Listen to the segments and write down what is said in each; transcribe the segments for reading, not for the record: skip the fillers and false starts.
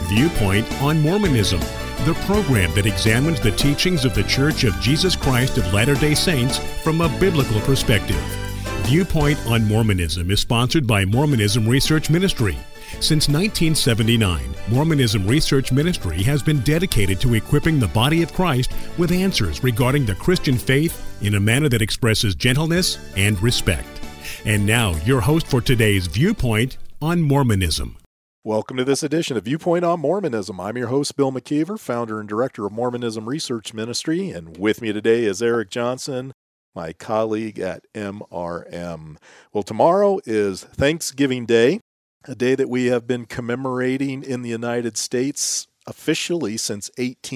Viewpoint on Mormonism, the program that examines the teachings of the Church of Jesus Christ of Latter-day Saints from a biblical perspective. Viewpoint on Mormonism is sponsored by Mormonism Research Ministry. Since 1979, Mormonism Research Ministry has been dedicated to equipping the body of Christ with answers regarding the Christian faith in a manner that expresses gentleness and respect. And now, your host for today's Viewpoint on Mormonism. Welcome to this edition of Viewpoint on Mormonism. I'm your host, Bill McKeever, founder and director of Mormonism Research Ministry, and with me today is Eric Johnson, my colleague at MRM. Well, tomorrow is Thanksgiving Day, a day that we have been commemorating in the United States officially since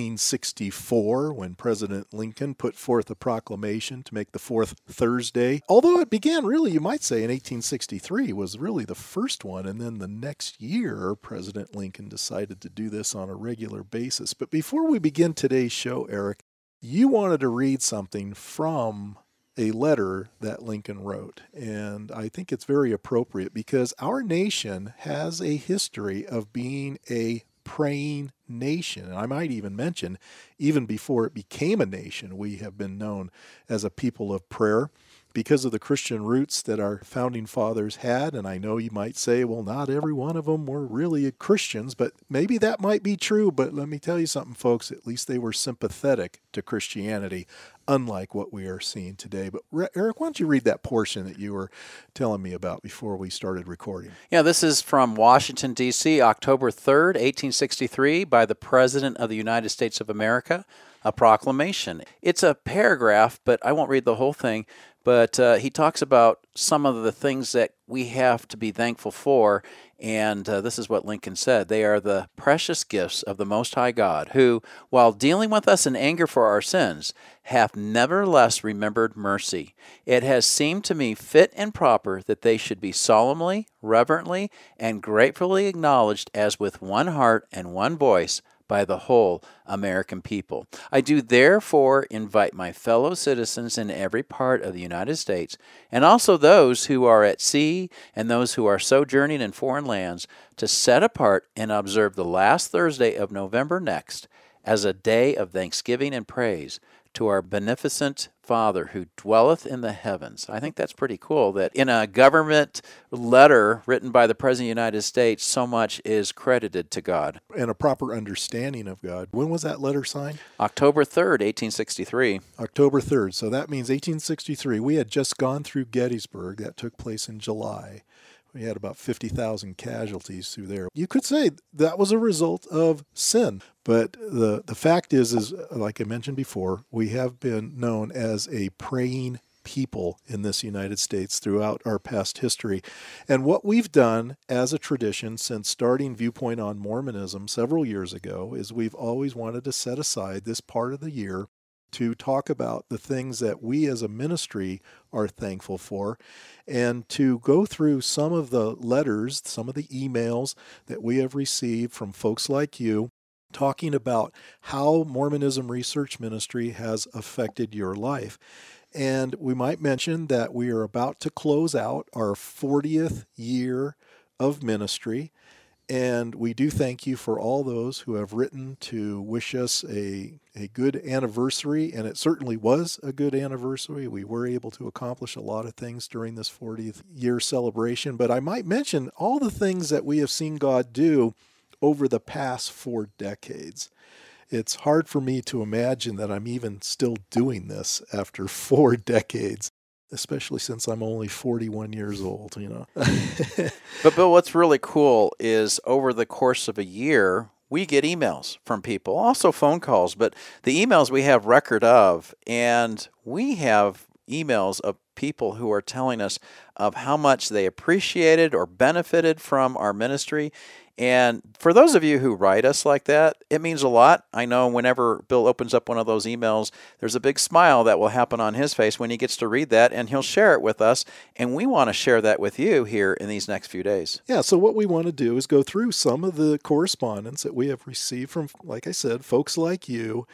1864, when President Lincoln put forth a proclamation to make the fourth Thursday. Although it began really, you might say, in 1863 was really the first one, and then the next year, President Lincoln decided to do this on a regular basis. But before we begin today's show, Eric, you wanted to read something from a letter that Lincoln wrote, and I think it's very appropriate because our nation has a history of being a praying nation. And I might even mention, even before it became a nation, we have been known as a people of prayer because of the Christian roots that our founding fathers had. And I know you might say, well, not every one of them were really Christians, but maybe that might be true. But let me tell you something, folks, at least they were sympathetic to Christianity, unlike what we are seeing today. But Eric, why don't you read that portion that you were telling me about before we started recording? Yeah, this is from Washington, D.C., October 3rd, 1863, by the President of the United States of America, a proclamation. It's a paragraph, but I won't read the whole thing. But he talks about some of the things that we have to be thankful for, and this is what Lincoln said. They are the precious gifts of the Most High God, who, while dealing with us in anger for our sins, hath nevertheless remembered mercy. It has seemed to me fit and proper that they should be solemnly, reverently, and gratefully acknowledged as with one heart and one voice by the whole American people. I do therefore invite my fellow citizens in every part of the United States, and also those who are at sea and those who are sojourning in foreign lands, to set apart and observe the last Thursday of November next as a day of thanksgiving and praise to our beneficent Father who dwelleth in the heavens. I think that's pretty cool that in a government letter written by the President of the United States, so much is credited to God. And a proper understanding of God. When was that letter signed? October 3rd, 1863. October 3rd. So that means 1863. We had just gone through Gettysburg. That took place in July. We had about 50,000 casualties through there. You could say that was a result of sin. But the fact is, like I mentioned before, we have been known as a praying people in this United States throughout our past history. And what we've done as a tradition since starting Viewpoint on Mormonism several years ago is we've always wanted to set aside this part of the year to talk about the things that we as a ministry are thankful for, and to go through some of the letters, some of the emails that we have received from folks like you, talking about how Mormonism Research Ministry has affected your life. And we might mention that we are about to close out our 40th year of ministry. And we do thank you for all those who have written to wish us a good anniversary, and it certainly was a good anniversary. We were able to accomplish a lot of things during this 40th year celebration, but I might mention all the things that we have seen God do over the past 4 decades. It's hard for me to imagine that I'm even still doing this after 4 decades. Especially since I'm only 41 years old, you know. But Bill, what's really cool is over the course of a year, we get emails from people, also phone calls, but the emails we have record of, and we have emails of people who are telling us of how much they appreciated or benefited from our ministry. And for those of you who write us like that, it means a lot. I know whenever Bill opens up one of those emails, there's a big smile that will happen on his face when he gets to read that, and he'll share it with us. And we want to share that with you here in these next few days. Yeah, so what we want to do is go through some of the correspondence that we have received from, like I said, folks like you,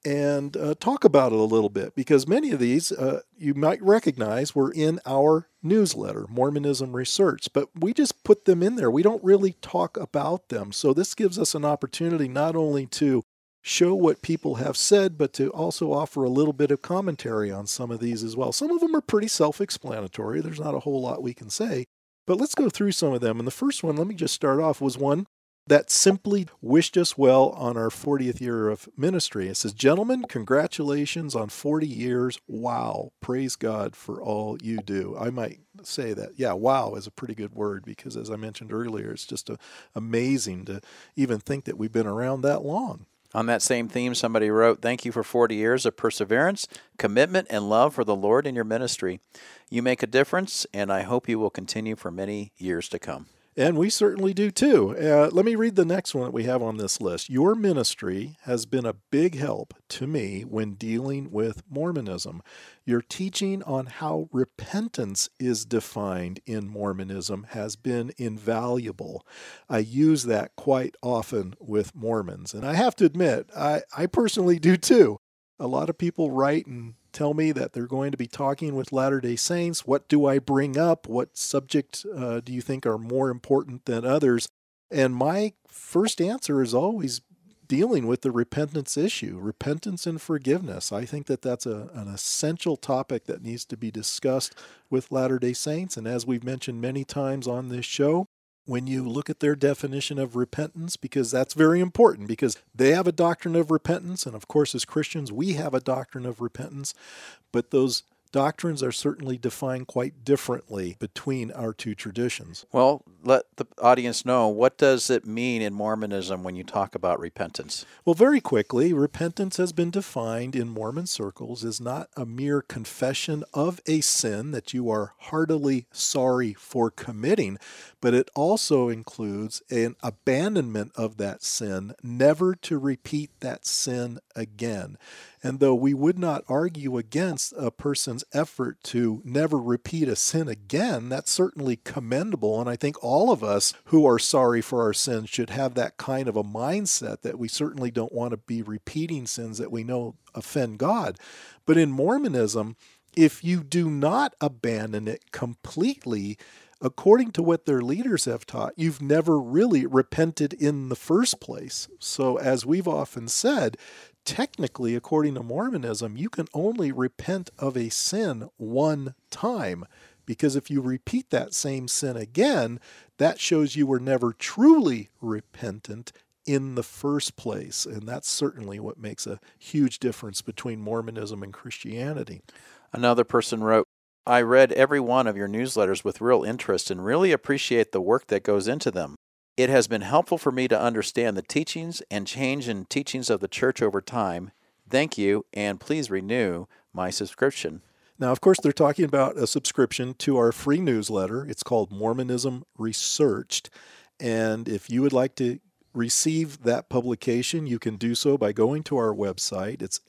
and talk about it a little bit, because many of these you might recognize were in our newsletter, Mormonism Research, but we just put them in there. We don't really talk about them. So this gives us an opportunity not only to show what people have said, but to also offer a little bit of commentary on some of these as well. Some of them are pretty self-explanatory. There's not a whole lot we can say, but let's go through some of them. And the first one, let me just start off, was one that simply wished us well on our 40th year of ministry. It says, "Gentlemen, congratulations on 40 years. Wow. Praise God for all you do." I might say that, yeah, wow is a pretty good word, because as I mentioned earlier, it's just amazing to even think that we've been around that long. On that same theme, somebody wrote, "Thank you for 40 years of perseverance, commitment, and love for the Lord in your ministry. You make a difference, and I hope you will continue for many years to come." And we certainly do too. Let me read the next one that we have on this list. "Your ministry has been a big help to me when dealing with Mormonism. Your teaching on how repentance is defined in Mormonism has been invaluable. I use that quite often with Mormons." And I have to admit, I personally do too. A lot of people write and tell me that they're going to be talking with Latter-day Saints. What do I bring up? What subject do you think are more important than others? And my first answer is always dealing with the repentance issue, repentance and forgiveness. I think that that's an essential topic that needs to be discussed with Latter-day Saints. And as we've mentioned many times on this show, when you look at their definition of repentance, because that's very important, because they have a doctrine of repentance, and of course as Christians we have a doctrine of repentance, but those doctrines are certainly defined quite differently between our two traditions. Well, let the audience know, what does it mean in Mormonism when you talk about repentance? Well, very quickly, repentance has been defined in Mormon circles as not a mere confession of a sin that you are heartily sorry for committing, but it also includes an abandonment of that sin, never to repeat that sin again. And though we would not argue against a person's effort to never repeat a sin again, that's certainly commendable. And I think all of us who are sorry for our sins should have that kind of a mindset, that we certainly don't want to be repeating sins that we know offend God. But in Mormonism, if you do not abandon it completely, according to what their leaders have taught, you've never really repented in the first place. So as we've often said, technically, according to Mormonism, you can only repent of a sin one time, because if you repeat that same sin again, that shows you were never truly repentant in the first place. And that's certainly what makes a huge difference between Mormonism and Christianity. Another person wrote, "I read every one of your newsletters with real interest and really appreciate the work that goes into them. It has been helpful for me to understand the teachings and change in teachings of the church over time. Thank you, and please renew my subscription." Now, of course, they're talking about a subscription to our free newsletter. It's called Mormonism Researched. And if you would like to receive that publication, you can do so by going to our website. It's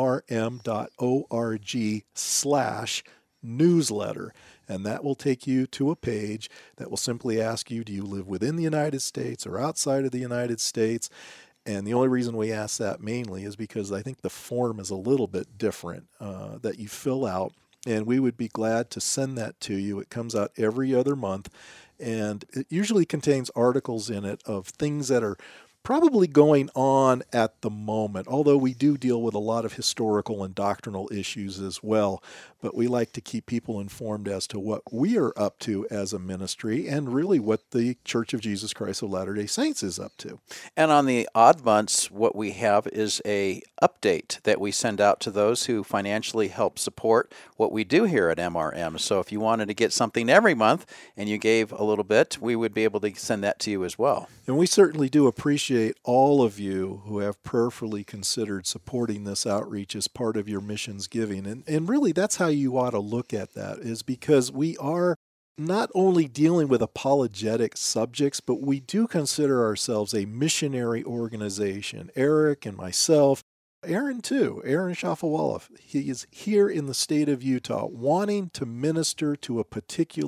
mrm.org/newsletter. And that will take you to a page that will simply ask you, do you live within the United States or outside of the United States? And the only reason we ask that mainly is because I think the form is a little bit different that you fill out. And we would be glad to send that to you. It comes out every other month. And it usually contains articles in it of things that are probably going on at the moment, although we do deal with a lot of historical and doctrinal issues as well. But we like to keep people informed as to what we are up to as a ministry, and really what the Church of Jesus Christ of Latter-day Saints is up to. And on the odd months, what we have is a update that we send out to those who financially help support what we do here at MRM. So if you wanted to get something every month and you gave a little bit, we would be able to send that to you as well. And we certainly do appreciate all of you who have prayerfully considered supporting this outreach as part of your missions giving. And really, that's how you ought to look at that, is because we are not only dealing with apologetic subjects, but we do consider ourselves a missionary organization. Eric and myself, Aaron too, Aaron Shafawala, he is here in the state of Utah wanting to minister to a particular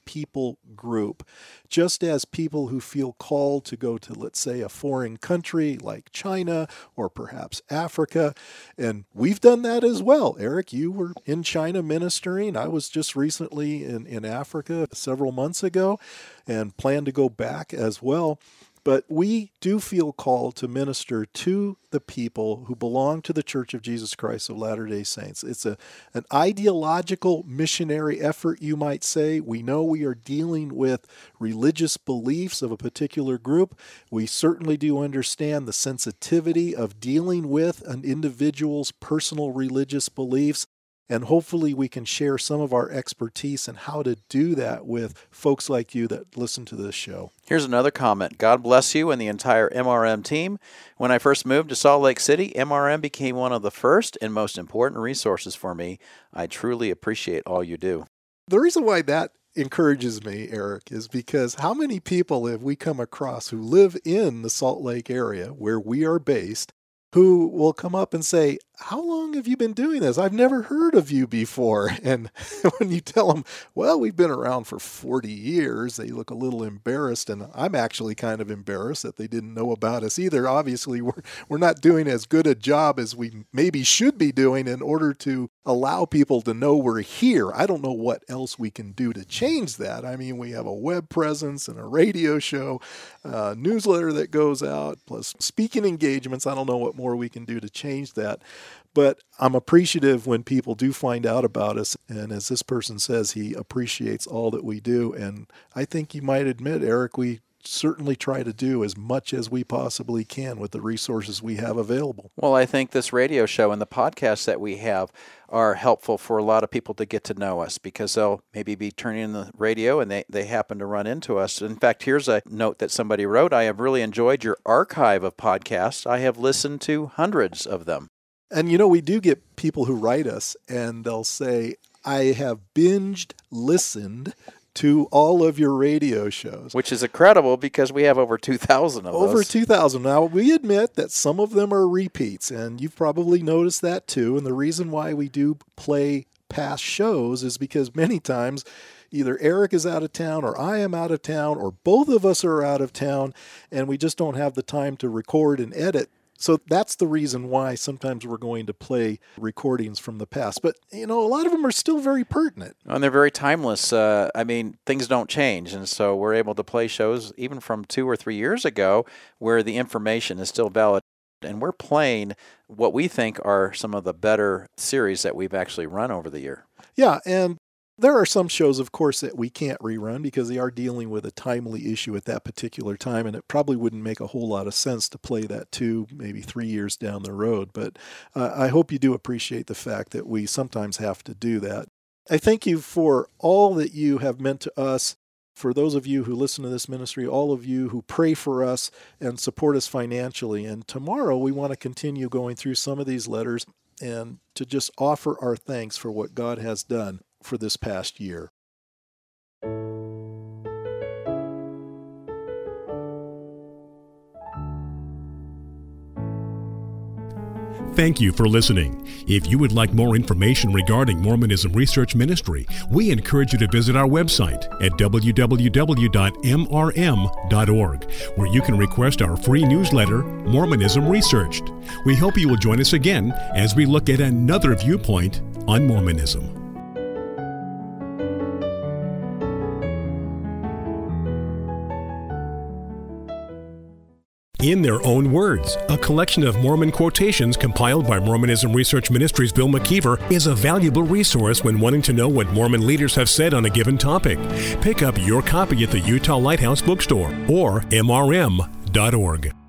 people group. Just as people who feel called to go to, let's say, a foreign country like China or perhaps Africa, and we've done that as well. Eric, you were in China ministering. I was just recently in Africa several months ago and plan to go back as well. But we do feel called to minister to the people who belong to the Church of Jesus Christ of Latter-day Saints. It's an ideological missionary effort, you might say. We know we are dealing with religious beliefs of a particular group. We certainly do understand the sensitivity of dealing with an individual's personal religious beliefs. And hopefully we can share some of our expertise in how to do that with folks like you that listen to this show. Here's another comment. God bless you and the entire MRM team. When I first moved to Salt Lake City, MRM became one of the first and most important resources for me. I truly appreciate all you do. The reason why that encourages me, Eric, is because how many people have we come across who live in the Salt Lake area where we are based, who will come up and say, how long have you been doing this? I've never heard of you before. And when you tell them, well, we've been around for 40 years, they look a little embarrassed. And I'm actually kind of embarrassed that they didn't know about us either. Obviously, we're not doing as good a job as we maybe should be doing in order to allow people to know we're here. I don't know what else we can do to change that. I mean, we have a web presence and a radio show, a newsletter that goes out, plus speaking engagements. I don't know what more we can do to change that. But I'm appreciative when people do find out about us. And as this person says, he appreciates all that we do. And I think you might admit, Eric, we certainly try to do as much as we possibly can with the resources we have available. Well, I think this radio show and the podcasts that we have are helpful for a lot of people to get to know us because they'll maybe be turning in the radio and they happen to run into us. In fact, here's a note that somebody wrote. I have really enjoyed your archive of podcasts. I have listened to hundreds of them. And, you know, we do get people who write us and they'll say, I have binged listened to all of your radio shows. Which is incredible because we have over 2,000 of those. Over 2,000. Now, we admit that some of them are repeats, and you've probably noticed that too. And the reason why we do play past shows is because many times either Eric is out of town or I am out of town or both of us are out of town, and we just don't have the time to record and edit. So that's the reason why sometimes we're going to play recordings from the past. But, you know, a lot of them are still very pertinent. And they're very timeless. I mean, things don't change. And so we're able to play shows even from 2 or 3 years ago where the information is still valid. And we're playing what we think are some of the better series that we've actually run over the year. Yeah, and there are some shows, of course, that we can't rerun because they are dealing with a timely issue at that particular time, and it probably wouldn't make a whole lot of sense to play that 2, maybe 3 years down the road. But I hope you do appreciate the fact that we sometimes have to do that. I thank you for all that you have meant to us. For those of you who listen to this ministry, all of you who pray for us and support us financially. And tomorrow we want to continue going through some of these letters and to just offer our thanks for what God has done for this past year. Thank you for listening. If you would like more information regarding Mormonism Research Ministry, we encourage you to visit our website at www.mrm.org, where you can request our free newsletter, Mormonism Researched. We hope you will join us again as we look at another viewpoint on Mormonism. In Their Own Words, a collection of Mormon quotations compiled by Mormonism Research Ministries' Bill McKeever is a valuable resource when wanting to know what Mormon leaders have said on a given topic. Pick up your copy at the Utah Lighthouse Bookstore or mrm.org.